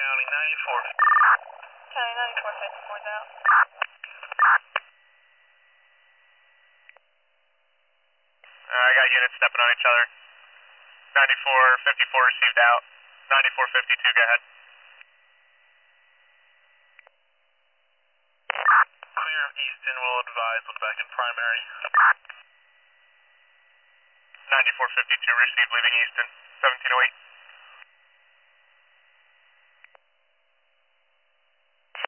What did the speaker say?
County 94. County 94, 54's out. I got units stepping on each other. 94, 54 received out. 94, 52, go ahead. Clear of Easton, will advise, look back in primary. 94, 52 received leaving Easton. 1708.